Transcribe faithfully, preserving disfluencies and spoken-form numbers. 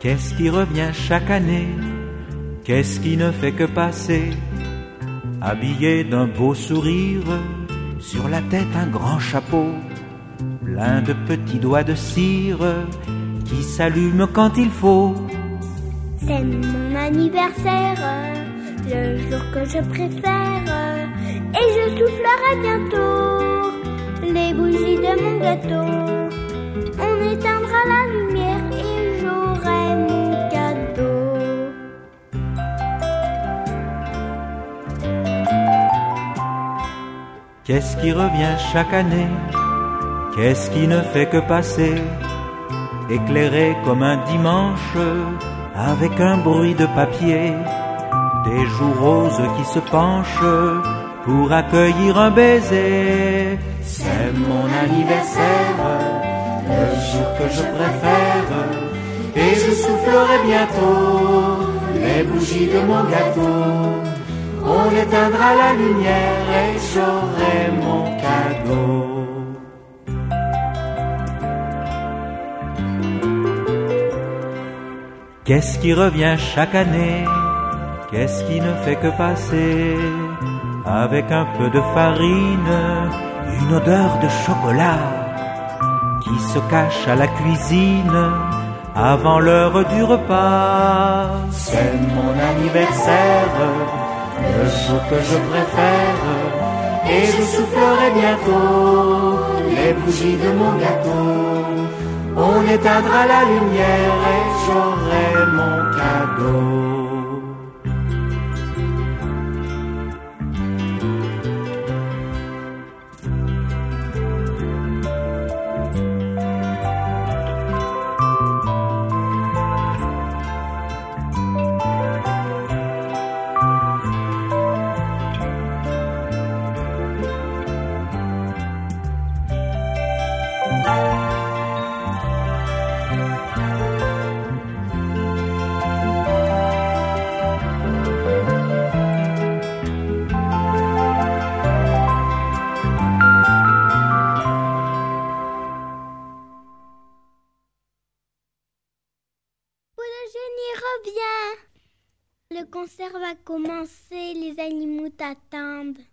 Qu'est-ce qui revient chaque année? Qu'est-ce qui ne fait que passer? Habillé d'un beau sourire, sur la tête un grand chapeau, plein de petits doigts de cire qui s'allument quand il faut. C'est mon anniversaire, le jour que je préfère, et je soufflerai bientôt les bougies de mon gâteau. On éteindra la lumière et j'aurai mon cadeau. Qu'est-ce qui revient chaque année? Qu'est-ce qui ne fait que passer? Éclairé comme un dimanche, avec un bruit de papier, des joues roses qui se penchent pour accueillir un baiser. C'est mon anniversaire, le jour que je préfère, et je soufflerai bientôt les bougies de mon gâteau. On éteindra la lumière et j'aurai mon cadeau. Qu'est-ce qui revient chaque année? Qu'est-ce qui ne fait que passer? Avec un peu de farine, une odeur de chocolat qui se cache à la cuisine avant l'heure du repas. C'est mon anniversaire, le jour que je préfère, et je soufflerai bientôt les bougies de mon gâteau. On éteindra la lumière et j'aurai mon cadeau. Génie revient. Le concert va commencer, les animaux t'attendent.